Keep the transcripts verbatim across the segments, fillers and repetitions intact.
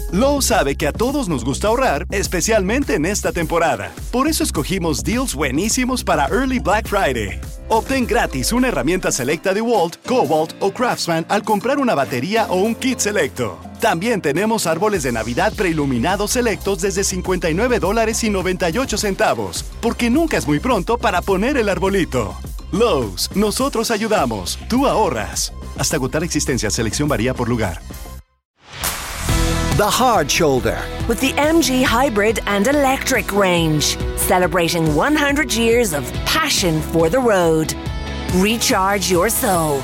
Lowe's sabe que a todos nos gusta ahorrar, especialmente en esta temporada. Por eso escogimos deals buenísimos para Early Black Friday. Obtén gratis una herramienta selecta de Walt, Kobalt o Craftsman al comprar una batería o un kit selecto. También tenemos árboles de Navidad preiluminados selectos desde cincuenta y nueve dólares y noventa y ocho centavos, porque nunca es muy pronto para poner el arbolito. Lowe's, nosotros ayudamos, tú ahorras. Hasta agotar existencia, selección varía por lugar. The Hard Shoulder. With the M G Hybrid and Electric range, celebrating one hundred years of passion for the road. Recharge your soul.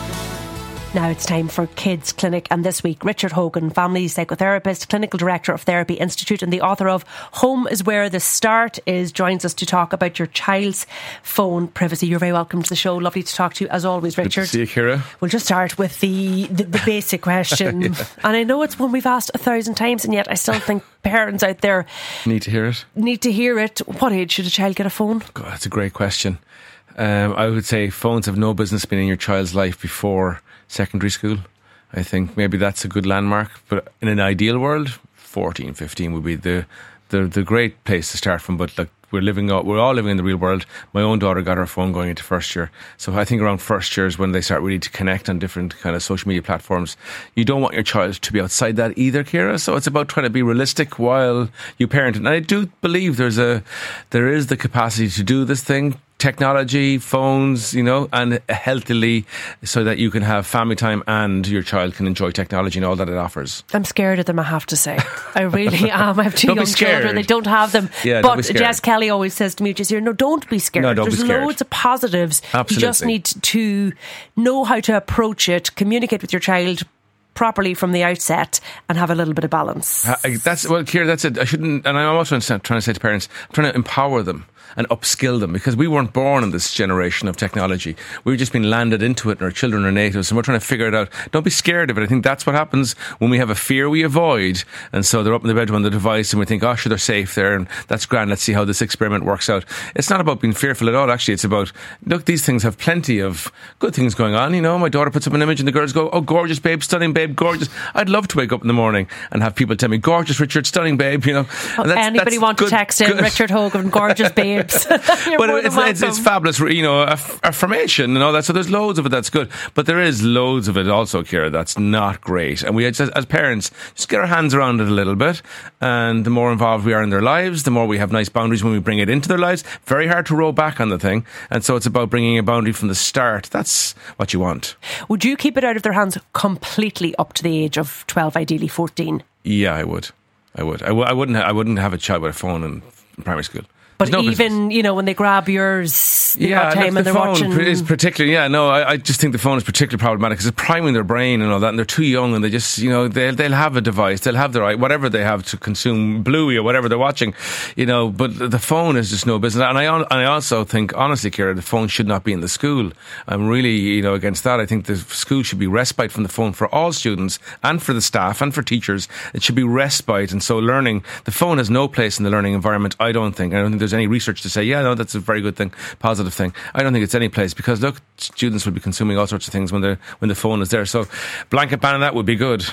Now it's time for Kids Clinic, and this week Richard Hogan, family psychotherapist, clinical director of Therapy Institute and the author of Home is Where the Start Is, joins us to talk about your child's phone privacy. You're very welcome to the show. Lovely to talk to you as always, Richard. Good to see you, Ciara. We'll just start with the, the, the basic question. Yeah. And I know it's one we've asked a thousand times, and yet I still think parents out there need to hear it. Need to hear it. What age should a child get a phone? God, that's a great question. Um, I would say phones have no business being in your child's life before secondary school. I think maybe that's a good landmark, but in an ideal world, fourteen, fifteen would be the the, the great place to start from. But like, we're living out, we're all living in the real world. My own daughter got her phone going into first year, so I think around first year is when they start really to connect on different kind of social media platforms. You don't want your child to be outside that either, Ciara. So it's about trying to be realistic while you parent. And I do believe there's a there is the capacity to do this thing. Technology, phones, you know, and healthily, so that you can have family time and your child can enjoy technology and all that it offers. I'm scared of them, I have to say. I really am. I have two don't young children. They don't have them. Yeah, but Jess Kelly always says to me, just here, no, don't be scared. No, don't There's be scared. loads of positives. Absolutely. You just need to know how to approach it, communicate with your child properly from the outset, and have a little bit of balance. Uh, that's well, Ciara, that's it. I shouldn't, and I'm also trying to say to parents, I'm trying to empower them and upskill them, because we weren't born in this generation of technology. We've just been landed into it, and our children are natives, and we're trying to figure it out. Don't be scared of it. I think that's what happens when we have a fear we avoid, and so they're up in the bedroom on the device, and we think, oh, sure, they're safe there, and that's grand, let's see how this experiment works out. It's not about being fearful at all, actually. It's about, look, these things have plenty of good things going on. You know, my daughter puts up an image, and the girls go, oh, gorgeous, babe, stunning, babe, gorgeous. I'd love to wake up in the morning and have people tell me, gorgeous, Richard, stunning, babe, you know. Oh, that's, anybody that's want good, to text in, good. Richard Hogan, gorgeous babes. But it's, it's, it's fabulous, you know, aff- affirmation and all that. So there's loads of it that's good. But there is loads of it also, Ciara, that's not great. And we, just, as parents, just get our hands around it a little bit. And the more involved we are in their lives, the more we have nice boundaries when we bring it into their lives. Very hard to roll back on the thing. And so it's about bringing a boundary from the start. That's what you want. Would you keep it out of their hands completely up to the age of twelve, ideally fourteen? Yeah, I would. I would. I, w- I wouldn't. Ha- I wouldn't have a child with a phone in, in primary school. But no even, business. You know, when they grab yours, the yeah, time the and they're phone watching. is particularly, yeah, no, I, I just think the phone is particularly problematic because it's priming their brain and all that, and they're too young, and they just, you know, they'll, they'll have a device, they'll have their, whatever they have to consume, Bluey or whatever they're watching, you know, but the phone is just no business. And I, and I also think, honestly, Ciara, the phone should not be in the school. I'm really, you know, against that. I think the school should be respite from the phone for all students and for the staff and for teachers. It should be respite. And so learning, the phone has no place in the learning environment, I don't think. I don't think there's any research to say, yeah, no, that's a very good thing, positive thing. I don't think it's any place, because look, students will be consuming all sorts of things when they when the phone is there. So blanket ban on that would be good.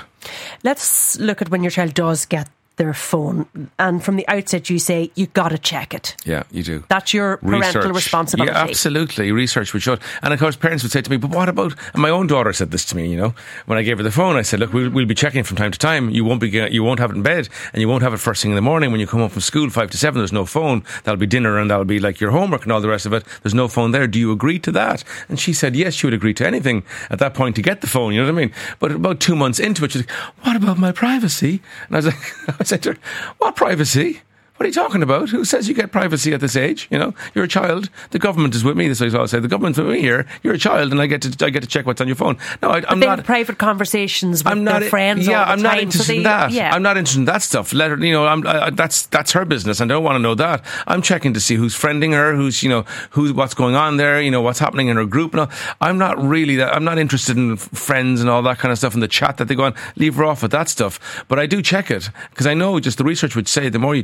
Let's look at when your child does get their phone, and from the outset you say you got to check it. Yeah, you do. That's your parental research. responsibility. Yeah, absolutely. Research would show it. And of course parents would say to me, but what about, and my own daughter said this to me, you know, when I gave her the phone, I said, look, we'll, we'll be checking from time to time. You won't be, you won't have it in bed, and you won't have it first thing in the morning when you come home from school, five to seven. There's no phone. That'll be dinner, and that'll be like your homework and all the rest of it. There's no phone there. Do you agree to that? And she said yes, she would agree to anything at that point to get the phone, you know what I mean? But about two months into it, she's like, what about my privacy? And I was like, I said to her, what privacy? What are you talking about? Who says you get privacy at this age? You know, you're a child. The government is with me. That's what I always say. The government's with me here. You're a child, and I get to I get to check what's on your phone. No, I, I'm they not. Have private conversations with I'm not, their friends. Yeah, all the I'm time, not interested so they, in that. Yeah. I'm not interested in that stuff. Let her, you know, I'm, I, that's that's her business, and I don't want to know that. I'm checking to see who's friending her, who's you know, who's what's going on there, you know, what's happening in her group. No, I'm not really that. I'm not interested in friends and all that kind of stuff in the chat that they go on. Leave her off with that stuff. But I do check it because I know just the research would say the more you check it, the more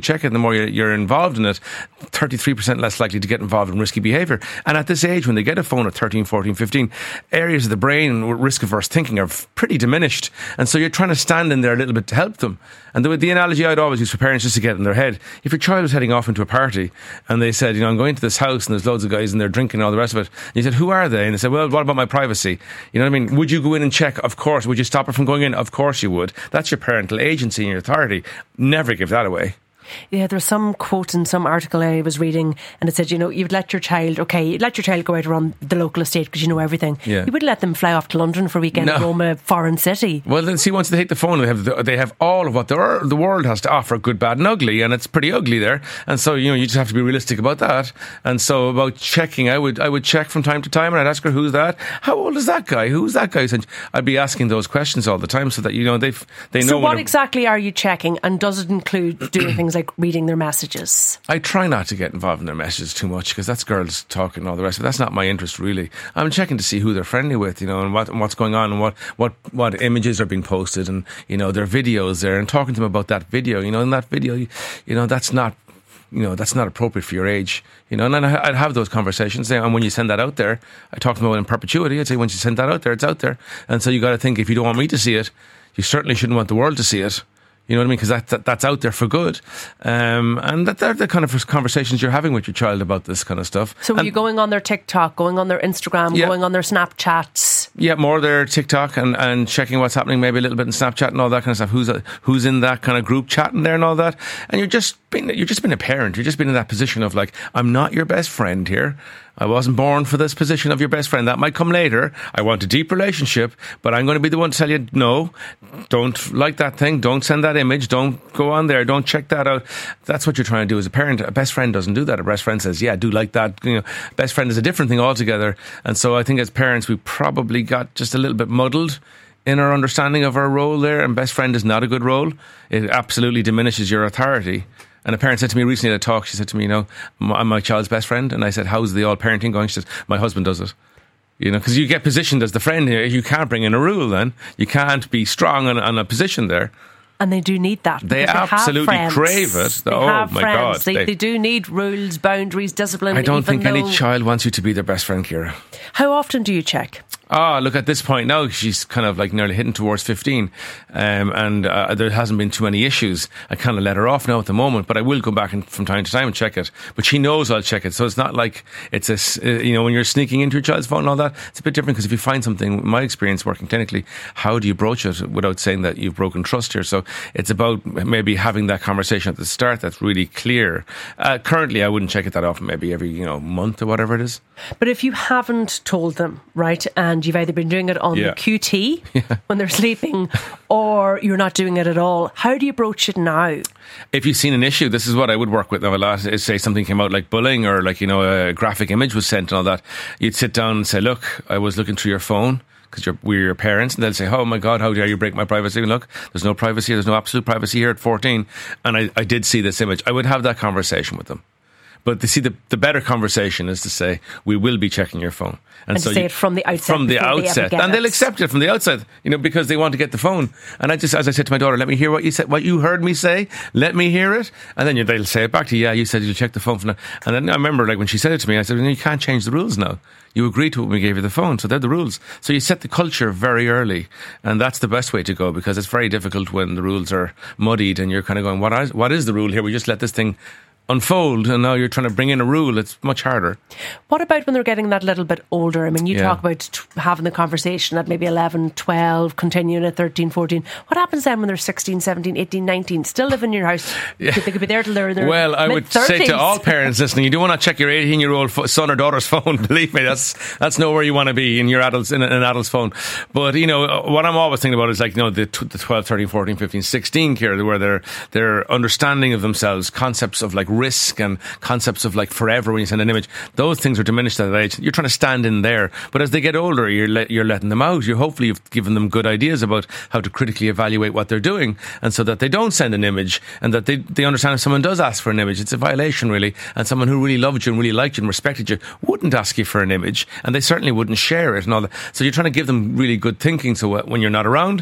more you're involved in it, thirty-three percent less likely to get involved in risky behaviour. And at this age, when they get a phone at thirteen, fourteen, fifteen, areas of the brain with risk-averse thinking are pretty diminished. And so you're trying to stand in there a little bit to help them. And the, the analogy I'd always use for parents just to get in their head, if your child was heading off into a party and they said, you know, I'm going to this house and there's loads of guys and they're drinking and all the rest of it. And you said, who are they? And they said, well, what about my privacy? You know what I mean? Would you go in and check? Of course. Would you stop her from going in? Of course you would. That's your parental agency and your authority. Never give that away. Yeah, there was some quote in some article I was reading and it said, you know, you'd let your child, okay, you'd let your child go out around the local estate because you know everything. Yeah. You wouldn't let them fly off to London for a weekend no. and roam a foreign city. Well, then see, once they take the phone, they have the, they have all of what the, the world has to offer, good, bad and ugly, and it's pretty ugly there. And so, you know, you just have to be realistic about that. And so about checking, I would I would check from time to time and I'd ask her, who's that? How old is that guy? Who's that guy? And I'd be asking those questions all the time so that, you know, they they know. So what exactly are you checking, and does it include doing things like reading their messages? Messages. I try not to get involved in their messages too much because that's girls talking and all the rest, but that's not my interest really. I'm checking to see who they're friendly with, you know, and what and what's going on and what, what, what images are being posted and, you know, their videos there, and talking to them about that video, you know, in that video, you, you know, that's not, you know, that's not appropriate for your age, you know, and then I'd have those conversations, and when you send that out there, I talk to them about it in perpetuity. I'd say, once you send that out there, it's out there. And so you got to think, if you don't want me to see it, you certainly shouldn't want the world to see it. You know what I mean? Because that, that, that's out there for good. Um, and that they're the kind of conversations you're having with your child about this kind of stuff. So are and, you going on their TikTok, going on their Instagram, yeah. going on their Snapchats? Yeah, more their TikTok and, and checking what's happening, maybe a little bit in Snapchat and all that kind of stuff. Who's who's in that kind of group chatting there and all that. And you're just being, you're just being a parent. You're just being in that position of like, I'm not your best friend here. I wasn't born for this position of your best friend. That might come later. I want a deep relationship, but I'm going to be the one to tell you, no, don't like that thing. Don't send that image. Don't go on there. Don't check that out. That's what you're trying to do as a parent. A best friend doesn't do that. A best friend says, yeah, do like that. You know, best friend is a different thing altogether. And so I think as parents, we probably got just a little bit muddled in our understanding of our role there. And best friend is not a good role. It absolutely diminishes your authority. And a parent said to me recently at a talk, she said to me, you know, I'm my child's best friend. And I said, how's the all parenting going? She said, my husband does it. You know, because you get positioned as the friend here. You can't bring in a rule then. You can't be strong on, on a position there. And they do need that. They absolutely crave it. They oh have my friends. God. They, they do need rules, boundaries, discipline. I don't think though... any child wants you to be their best friend, Ciara. How often do you check? Ah, look, at this point now, she's kind of like nearly hitting towards fifteen, um, and uh, there hasn't been too many issues. I kind of let her off now at the moment, but I will go back and, from time to time and check it. But she knows I'll check it, so it's not like it's a, uh, you know, when you're sneaking into your child's phone and all that, it's a bit different, because if you find something, my experience working clinically, how do you broach it without saying that you've broken trust here? So it's about maybe having that conversation at the start that's really clear. Uh, currently, I wouldn't check it that often, maybe every, you know, month or whatever it is. But if you haven't told them, right, and you've either been doing it on yeah. the Q T yeah. when they're sleeping, or you're not doing it at all, how do you broach it now? If you've seen an issue, this is what I would work with now a lot, is say something came out like bullying, or like, you know, a graphic image was sent and all that. You'd sit down and say, look, I was looking through your phone, because you're, we're your parents, and they'll say, oh my God, how dare you break my privacy? Look, there's no privacy, there's no absolute privacy here at fourteen, and I, I did see this image. I would have that conversation with them. But to see the the better conversation is to say, we will be checking your phone. And, and so to say you, it from the outset. From the outset. And they'll accept it from the outset, you know, because they want to get the phone. And I just, as I said to my daughter, let me hear what you said, what you heard me say. Let me hear it. And then you, they'll say it back to you. Yeah, you said you'll check the phone. From now. And then I remember, like, when she said it to me, I said, you can't change the rules now. You agreed to it when we gave you the phone, so they're the rules. So you set the culture very early, and that's the best way to go, because it's very difficult when the rules are muddied and you're kind of going, what is, what is the rule here? We just let this thing unfold, and now you're trying to bring in a rule. It's much harder. What about when they're getting that little bit older? I mean, you yeah. talk about t- having the conversation at maybe eleven, twelve, continuing at thirteen, fourteen. What happens then when they're sixteen, seventeen, eighteen, nineteen, still living in your house? Yeah. They could be there till they're in their Well, I mid-thirties. would say to all parents listening, you do want to check your eighteen-year-old son or daughter's phone. Believe me, that's that's not where you want to be in your adults in an adult's phone. But, you know, what I'm always thinking about is, like, you know, the, the twelve, thirteen, fourteen, fifteen, sixteen, Ciara, where they're, they're understanding of themselves, concepts of, like, risk and concepts of, like, forever when you send an image. Those things are diminished at that age. You're trying to stand in there. But as they get older, you're let, you're letting them out. You hopefully you've given them good ideas about how to critically evaluate what they're doing, and so that they don't send an image, and that they, they understand if someone does ask for an image, it's a violation, really. And someone who really loved you and really liked you and respected you wouldn't ask you for an image, and they certainly wouldn't share it and all that. So you're trying to give them really good thinking, so when you're not around,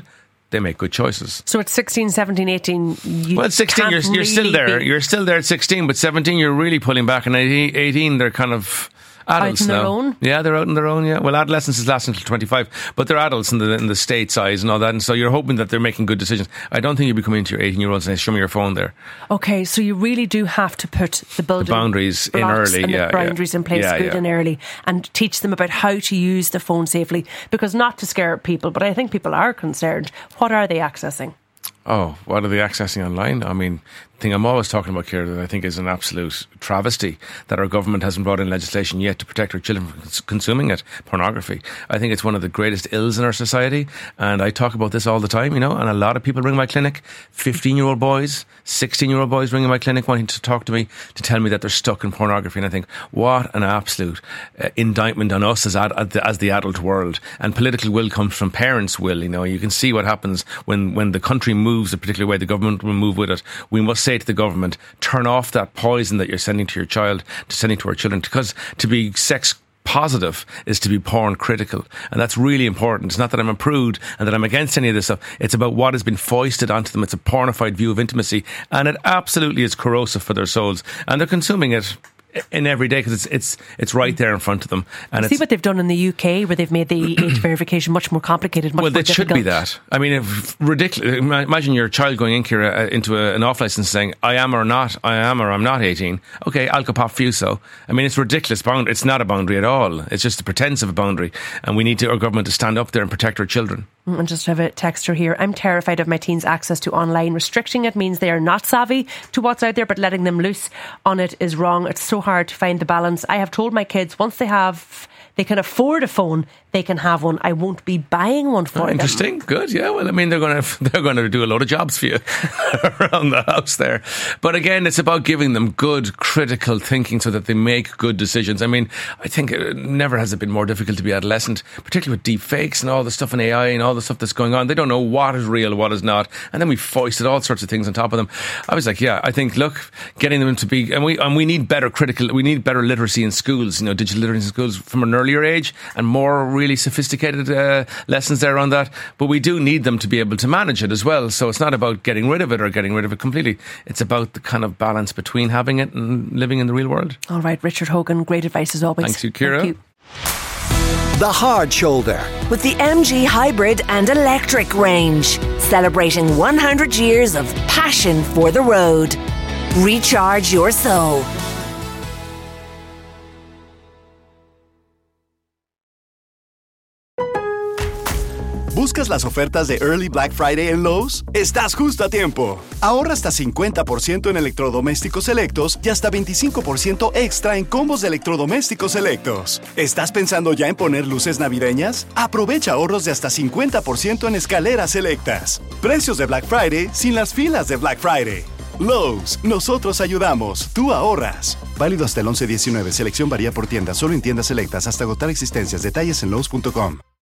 they make good choices. So at sixteen, seventeen, eighteen, you well, at sixteen, you're, you're really still there. Be... You're still there at sixteen, but seventeen, you're really pulling back. And at eighteen, they're kind of adults out on now. their own? Yeah, they're out on their own, yeah. Well, adolescence is lasting until twenty-five, but they're adults in the in the state size and all that, and so you're hoping that they're making good decisions. I don't think you'll be coming into your eighteen-year-olds and say, show me your phone there. Okay, so you really do have to put the building the boundaries in early. and yeah, the boundaries yeah. in place yeah, good yeah. and early, and teach them about how to use the phone safely, because not to scare people, but I think people are concerned. What are they accessing? Oh, what are they accessing online? I mean, the thing I'm always talking about, Ciara, that I think is an absolute travesty that our government hasn't brought in legislation yet to protect our children from cons- consuming it, pornography. I think it's one of the greatest ills in our society, and I talk about this all the time, you know, and a lot of people ring my clinic, fifteen-year-old boys, sixteen-year-old boys ringing my clinic wanting to talk to me to tell me that they're stuck in pornography, and I think, what an absolute uh, indictment on us as, ad- as the adult world. And political will comes from parents' will, you know. You can see what happens when, when the country moves a particular way, the government will move with it. We must say to the government, turn off that poison that you're sending to your child, to sending to our children, because to be sex positive is to be porn critical, and that's really important. It's not that I'm a prude and that I'm against any of this stuff. It's about what has been foisted onto them. It's a pornified view of intimacy, and it absolutely is corrosive for their souls, and they're consuming it in every day because it's it's it's right there in front of them. And see it's, what they've done in the U K, where they've made the age verification much more complicated, much well, more it difficult. should be that. I mean, if ridiculous. Imagine your child going in here uh, into a, an off license saying, "I am or not, I am or I'm not eighteen." Okay, I'll go pop for you. So, I mean, it's ridiculous boundary. It's not a boundary at all. It's just the pretense of a boundary, and we need to, our government to stand up there and protect our children. And just have a texter here. I'm terrified of my teens' access to online. Restricting it means they are not savvy to what's out there, but letting them loose on it is wrong. It's so hard to find the balance. I have told my kids once they have, they can afford a phone, they can have one. I won't be buying one for oh, them. Interesting. Good. Yeah. Well, I mean, they're going to they're going to do a load of jobs for you around the house there. But again, it's about giving them good critical thinking so that they make good decisions. I mean, I think it never has it been more difficult to be adolescent, particularly with deep fakes and all the stuff in A I and all the stuff that's going on. They don't know what is real, what is not, and then we foisted all sorts of things on top of them. I was like, yeah, I think look, getting them to be, and we and we need better critical, we need better literacy in schools. You know, digital literacy in schools from an earlier age, and more really sophisticated uh, lessons there on that. But we do need them to be able to manage it as well. So it's not about getting rid of it or getting rid of it completely. It's about the kind of balance between having it and living in the real world. All right, Richard Hogan, great advice as always. Thanks you, Ciara. Thank you. The Hard Shoulder. With the M G Hybrid and Electric range, celebrating one hundred years of passion for the road. Recharge your soul. ¿Buscas las ofertas de Early Black Friday en Lowe's? Estás justo a tiempo. Ahorra hasta cincuenta por ciento en electrodomésticos selectos y hasta veinticinco por ciento extra en combos de electrodomésticos selectos. ¿Estás pensando ya en poner luces navideñas? Aprovecha ahorros de hasta cincuenta por ciento en escaleras selectas. Precios de Black Friday sin las filas de Black Friday. Lowe's, nosotros ayudamos, tú ahorras. Válido hasta el once diecinueve. Selección varía por tienda, solo en tiendas selectas hasta agotar existencias. Detalles en lowes punto com.